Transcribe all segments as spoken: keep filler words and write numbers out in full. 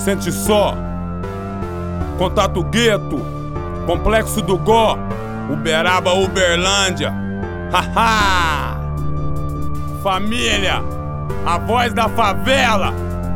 Sente só. Contato Gueto, Complexo do Gó, Uberaba, Uberlândia. Haha! Família, a voz da favela.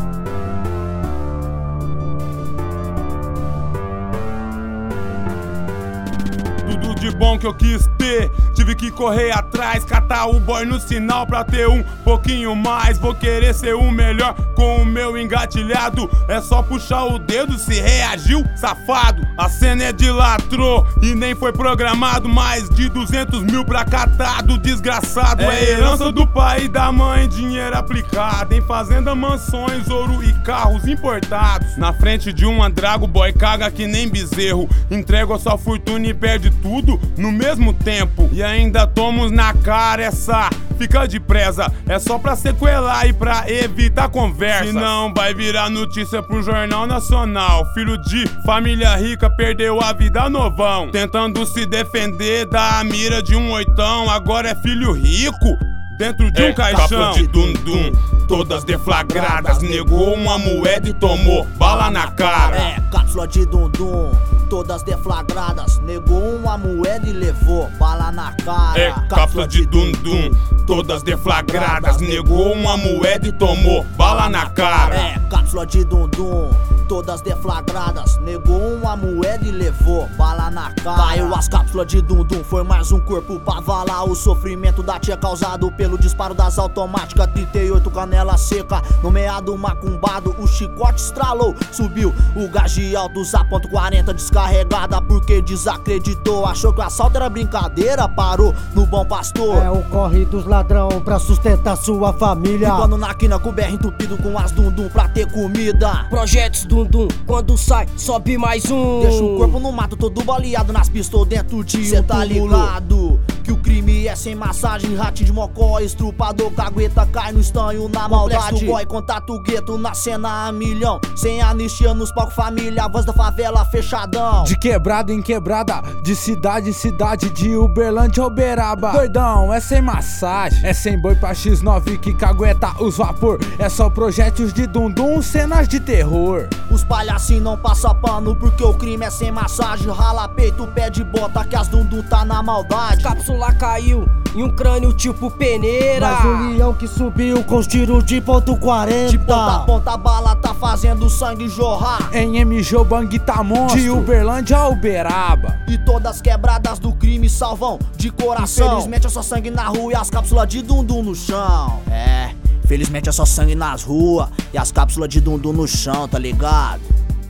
Tudo de bom que eu quis ter, tive que correr atrás, catar o boy no sinal pra ter um pouquinho mais. Vou querer ser o melhor com o meu engatilhado. É só puxar o dedo se reagiu, safado. A cena é de latrô e nem foi programado. Mais de duzentos mil pra catado, desgraçado. É herança do pai e da mãe, dinheiro aplicado em fazenda, mansões, ouro e carros importados. Na frente de um andrago, boy caga que nem bezerro. Entrega sua fortuna e perde tudo no mesmo tempo. E ainda tomamos na cara essa, fica de presa. É só pra sequelar e pra evitar conversa. Senão vai virar notícia pro Jornal Nacional. Filho de família rica perdeu a vida novão, tentando se defender da mira de um oitão. Agora é filho rico dentro de um é, caixão de dum-dum, todas deflagradas. Negou uma moeda e tomou bala na cara. É, cápsula de dum-dum, todas deflagradas. Negou uma moeda e levou bala na cara. É, cápsula de dum-dum, todas deflagradas. Negou uma moeda e tomou bala na cara. É, cápsula de dum-dum, todas deflagradas. Negou uma moeda e levou bala na cara. Caiu as cápsulas de dum-dum, foi mais um corpo pra valar. O sofrimento da tia causado pelo disparo das automáticas. Trinta e oito canela seca, no meado macumbado. O chicote estralou, subiu o gás de altos a ponto quarenta descarregada. Porque desacreditou, achou que o assalto era brincadeira. Parou no Bom Pastor. É o corre dos ladrão pra sustentar sua família. Ficando na quina com o B R entupido com as dum-dum pra ter comida. Projetos dum-dum, quando sai, sobe mais um. Deixa o corpo no mato todo baleado nas pistolas dentro de Cê um tá ligado que o crime é sem massagem. Ratinho de mocó, estrupador, cagueta, cai no estanho na maldade. Complexo boy, contato gueto na cena a milhão. Sem anistia nos palcos família, a voz da favela fechadão. De quebrada em quebrada, de cidade em cidade, de Uberlândia a Uberaba. Doidão, é sem massagem, é sem boi pra X nove que cagueta os vapor. É só projéteis de dum-dum, cenas de terror. Os palhacinhos não passa pano porque o crime é sem massagem. Rala peito, pé de bota que as dum-dum tá na maldade. Cápsula caiu em um crânio tipo peneira. Mas o leão que subiu com os tiros de ponto quarenta. De ponta a ponta a bala tá fazendo sangue jorrar. Em M G o bang tá monstro, de Uberlândia a Uberaba. E todas quebradas do crime salvam de coração. Infelizmente é só sangue na rua e as cápsulas de dum-dum no chão. É, felizmente é só sangue nas ruas e as cápsulas de dum-dum no chão, tá ligado?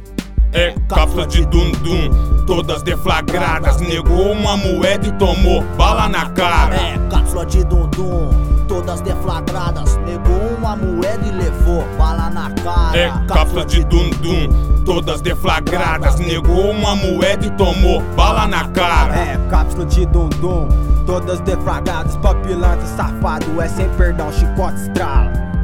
É, cápsula de dum-dum, todas deflagradas. Negou uma moeda e tomou bala na cara. É, cápsula de dum-dum, todas deflagradas. Negou uma moeda e levou bala na cara. É, cápsula de dum-dum, todas deflagradas. Negou uma moeda e tomou bala na cara. É, cápsula de dum-dum, todas deflagradas. Pop pilantra, safado, é sem perdão, chicote estrala.